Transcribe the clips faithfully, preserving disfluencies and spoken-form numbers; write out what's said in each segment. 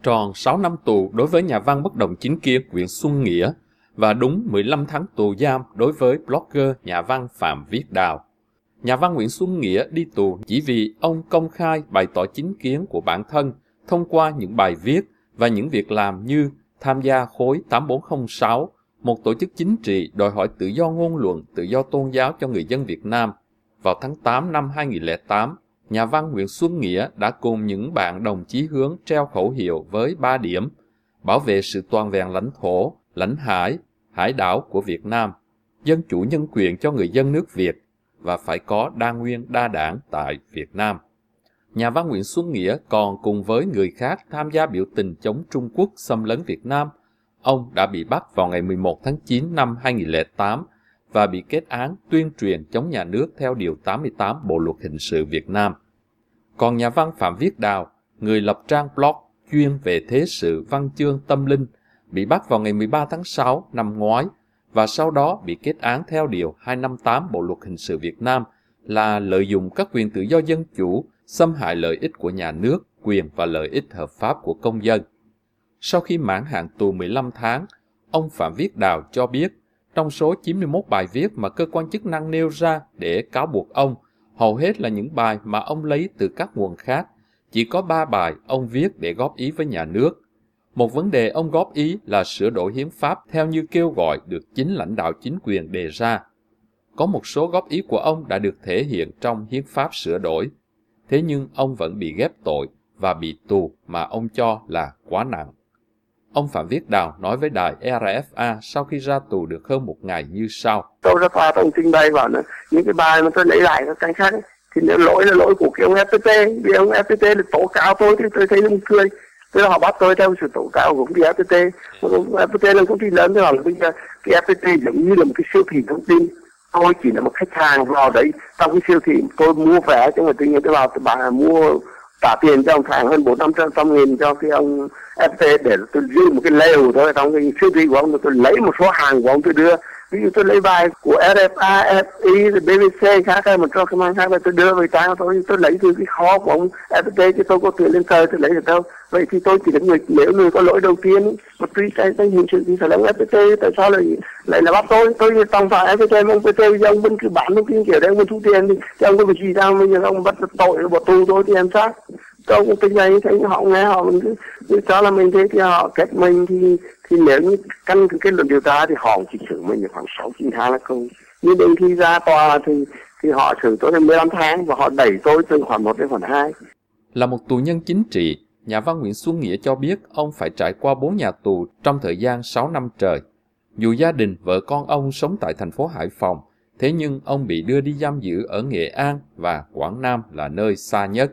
tròn sáu năm tù đối với nhà văn bất đồng chính kiến Nguyễn Xuân Nghĩa và đúng mười lăm tháng tù giam đối với blogger nhà văn Phạm Viết Đào. Nhà văn Nguyễn Xuân Nghĩa đi tù chỉ vì ông công khai bày tỏ chính kiến của bản thân thông qua những bài viết và những việc làm như tham gia khối tám bốn không sáu, một tổ chức chính trị đòi hỏi tự do ngôn luận, tự do tôn giáo cho người dân Việt Nam. Vào tháng tám năm hai nghìn lẻ tám, nhà văn Nguyễn Xuân Nghĩa đã cùng những bạn đồng chí hướng treo khẩu hiệu với ba điểm: bảo vệ sự toàn vẹn lãnh thổ, lãnh hải, hải đảo của Việt Nam, dân chủ nhân quyền cho người dân nước Việt và phải có đa nguyên đa đảng tại Việt Nam. Nhà văn Nguyễn Xuân Nghĩa còn cùng với người khác tham gia biểu tình chống Trung Quốc xâm lấn Việt Nam. Ông đã bị bắt vào ngày mười một tháng chín năm hai nghìn lẻ tám và bị kết án tuyên truyền chống nhà nước theo Điều tám mươi tám Bộ Luật Hình sự Việt Nam. Còn nhà văn Phạm Viết Đào, người lập trang blog chuyên về thế sự văn chương tâm linh, bị bắt vào ngày mười ba tháng sáu năm ngoái và sau đó bị kết án theo Điều hai trăm năm mươi tám Bộ Luật Hình sự Việt Nam là lợi dụng các quyền tự do dân chủ, xâm hại lợi ích của nhà nước, quyền và lợi ích hợp pháp của công dân. Sau khi mãn hạn tù mười lăm tháng, ông Phạm Viết Đào cho biết, trong số chín mươi mốt bài viết mà cơ quan chức năng nêu ra để cáo buộc ông, hầu hết là những bài mà ông lấy từ các nguồn khác. Chỉ có ba bài ông viết để góp ý với nhà nước. Một vấn đề ông góp ý là sửa đổi hiến pháp theo như kêu gọi được chính lãnh đạo chính quyền đề ra. Có một số góp ý của ông đã được thể hiện trong hiến pháp sửa đổi. Thế nhưng ông vẫn bị ghép tội và bị tù mà ông cho là quá nặng. Ông Phạm Viết Đào nói với đài e rờ ép a sau khi ra tù được hơn một ngày như sau. Tôi ra tòa tôi trình bày vào những cái bài mà tôi lấy lại các cảnh sát ấy, thì nếu lỗi là lỗi của cái ông ép pê tê, vì ông ép pê tê được tố cáo tôi thì tôi thấy nó cười. Thế là họ bắt tôi theo sự tố cáo của công ty ép pê tê. ép pê tê là công ty lớn, thì họ là bây giờ cái ép pê tê giống như là một cái siêu thị thông tin. Tôi chỉ là một khách hàng vào đấy trong cái siêu thị, tôi mua vé cho người tự nhiên tôi vào tôi bà mua trả tiền cho ông tháng hơn bốn năm trăm nghìn cho cái ông ép pê tê để tôi giữ một cái lều thôi trong cái siêu thị của ông, tôi lấy một số hàng của ông tôi đưa. Ví dụ tôi lấy bài của ép ép a, ép i, bê bê xê khác hay một số cái mang khác là tôi đưa về trang tôi, tôi lấy từ cái kho của ông ép pê tê chứ tôi có tiền lên tờ tôi lấy được đâu. Vậy thì tôi chỉ là người, nếu người có lỗi đầu tiên mà truy cái cái hình sự thì phải là ông ép pê tê, tại sao lại lại là bắt tôi? Tôi tòng phạm ép pê tê, ông ép pê tê giờ ông vẫn cứ bán thông tin kiểu đấy, ông vẫn thu tiền thì, thì ông có việc gì đâu, bây giờ ông bắt tội bỏ tù tôi thì em sao? Tôi cũng tính này thấy họ nghe họ mình cứ, cứ cho là mình thế thì họ kết mình thì thì nếu như căn cứ kết luận điều tra thì họ chỉ xử mình khoảng sáu chín tháng là không. Nhưng đến khi ra tòa thì thì họ xử tôi đến mười lăm tháng và họ đẩy tôi từ khoản một đến khoản hai. Là một tù nhân chính trị, nhà văn Nguyễn Xuân Nghĩa cho biết ông phải trải qua bốn nhà tù trong thời gian sáu năm trời. Dù gia đình, vợ con ông sống tại thành phố Hải Phòng, thế nhưng ông bị đưa đi giam giữ ở Nghệ An và Quảng Nam là nơi xa nhất.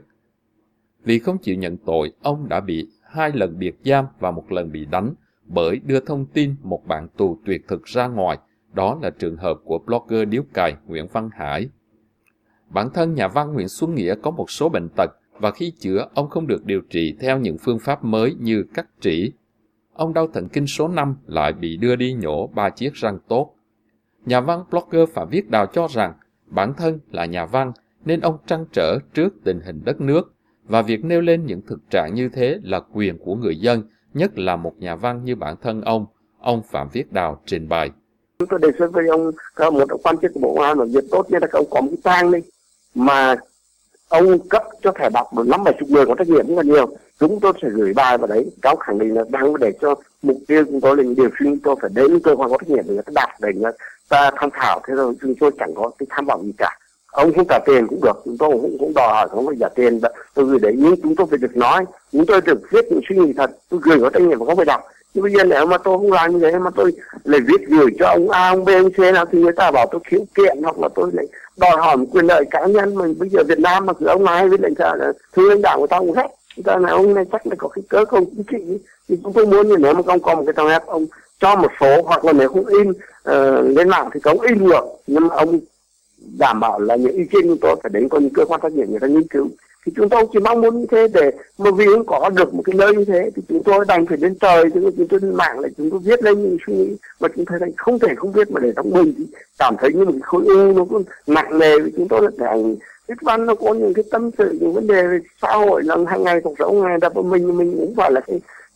Vì không chịu nhận tội, ông đã bị hai lần biệt giam và một lần bị đánh bởi đưa thông tin một bạn tù tuyệt thực ra ngoài. Đó là trường hợp của blogger điếu cày Nguyễn Văn Hải. Bản thân nhà văn Nguyễn Xuân Nghĩa có một số bệnh tật và khi chữa ông không được điều trị theo những phương pháp mới như cắt trĩ. Ông đau thần kinh số năm lại bị đưa đi nhổ ba chiếc răng tốt. Nhà văn blogger Phạm Viết Đào cho rằng bản thân là nhà văn nên ông trăn trở trước tình hình đất nước và việc nêu lên những thực trạng như thế là quyền của người dân, nhất là một nhà văn như bản thân ông, ông Phạm Viết Đào trình bày. Tôi đề xuất với ông, có một quan chức của Bộ Công an mà việc tốt nhất là ông có một cái trang đi mà ông cấp cho thẻ đọc được năm bảy chục người có trách nhiệm rất là nhiều. Chúng tôi sẽ gửi bài vào đấy, cháu khẳng định là đang để cho mục tiêu chúng tôi là điều suy tôi phải đến cơ quan có trách nhiệm để người ta đạt để người ta tham khảo, thế rồi chúng tôi chẳng có cái tham vọng gì cả. Ông không trả tiền cũng được, chúng tôi cũng, cũng đòi hỏi không phải trả tiền, tôi gửi đấy nhưng chúng tôi phải được nói, chúng tôi được viết những suy nghĩ thật, tôi gửi có trách nhiệm và không phải đọc. Nhưng bây giờ nếu mà tôi không làm như thế mà tôi lại viết gửi cho ông A, ông B, ông C nào thì người ta bảo tôi khiếu kiện hoặc là tôi lại đòi hỏi một quyền lợi cá nhân. Mình bây giờ Việt Nam mà cứ ông ai viết lãnh đạo là thư lãnh đạo của tao cũng hết. Người ta là ông này chắc là có cái cớ không chính trị. Thì chúng tôi muốn như nếu mà ông có một cái trang web ông cho một số hoặc là nếu không in uh, lên mạng thì ông in được, nhưng mà ông đảm bảo là những ý kiến của tôi phải đến có những cơ quan trách nhiệm người ta nghiên cứu. Thì chúng tôi chỉ mong muốn như thế để mà vì không có được một cái nơi như thế thì chúng tôi đành phải đến trời, chúng tôi lên mạng lại chúng tôi viết lên những suy nghĩ mà chúng tôi thành không thể không viết mà để trong mình thì cảm thấy như một cái khối u nó cũng nặng nề. Vì chúng tôi là thành viết văn nó có những cái tâm sự, những vấn đề về xã hội là hàng ngày cuộc sống ngày đập mình mình cũng phải là cái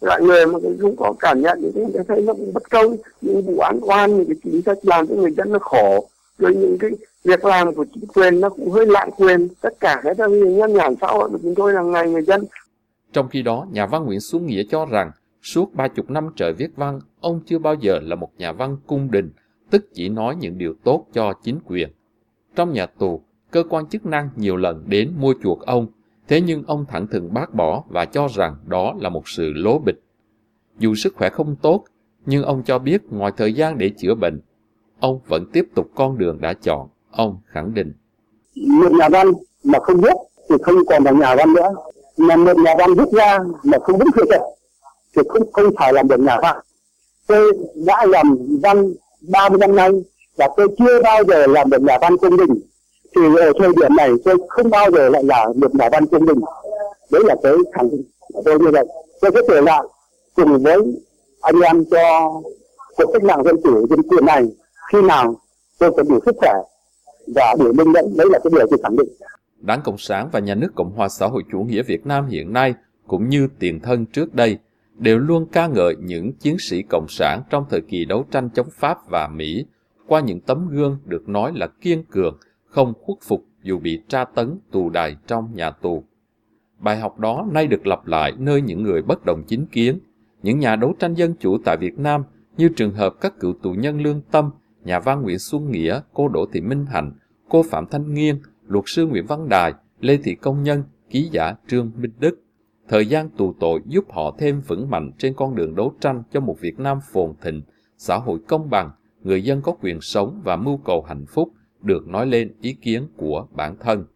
Loại người mà cũng có cảm nhận những cái thấy nó cũng bất công, những vụ án oan, những cái chính sách làm cho người dân nó khổ, rồi những cái việc làm của chính quyền nó cũng hơi lạm quyền, tất cả cái đó nhân nhàn xã hội của chúng tôi là ngày người dân. Trong khi đó, nhà văn Nguyễn Xuân Nghĩa cho rằng suốt ba chục năm trời viết văn, ông chưa bao giờ là một nhà văn cung đình, tức chỉ nói những điều tốt cho chính quyền. Trong nhà tù, cơ quan chức năng nhiều lần đến mua chuộc ông, thế nhưng ông thẳng thừng bác bỏ và cho rằng đó là một sự lố bịch. Dù sức khỏe không tốt, nhưng ông cho biết ngoài thời gian để chữa bệnh, ông vẫn tiếp tục con đường đã chọn. Ông khẳng định: một nhà văn mà không viết thì không còn là nhà văn nữa, mà một nhà văn viết ra mà không đúng sự thật thì không không phải làm được nhà văn. Tôi đã làm văn ba mươi năm nay và tôi chưa bao giờ làm được nhà văn công bình, thì ở thời điểm này tôi không bao giờ lại là một nhà văn công bình. Đấy là cái khẳng định của tôi như vậy. Tôi có thể là cùng với anh em cho cuộc cách mạng dân chủ dân quyền này khi nào tôi có đủ sức khỏe và đủ minh mẫn, đấy là cái điều tôi khẳng định. Đảng Cộng sản và Nhà nước Cộng hòa xã hội chủ nghĩa Việt Nam hiện nay, cũng như tiền thân trước đây, đều luôn ca ngợi những chiến sĩ Cộng sản trong thời kỳ đấu tranh chống Pháp và Mỹ qua những tấm gương được nói là kiên cường, không khuất phục dù bị tra tấn tù đày trong nhà tù. Bài học đó nay được lặp lại nơi những người bất đồng chính kiến, những nhà đấu tranh dân chủ tại Việt Nam như trường hợp các cựu tù nhân lương tâm, nhà văn Nguyễn Xuân Nghĩa, cô Đỗ Thị Minh Hạnh, cô Phạm Thanh Nghiên, luật sư Nguyễn Văn Đài, Lê Thị Công Nhân, ký giả Trương Minh Đức. Thời gian tù tội giúp họ thêm vững mạnh trên con đường đấu tranh cho một Việt Nam phồn thịnh, xã hội công bằng, người dân có quyền sống và mưu cầu hạnh phúc, được nói lên ý kiến của bản thân.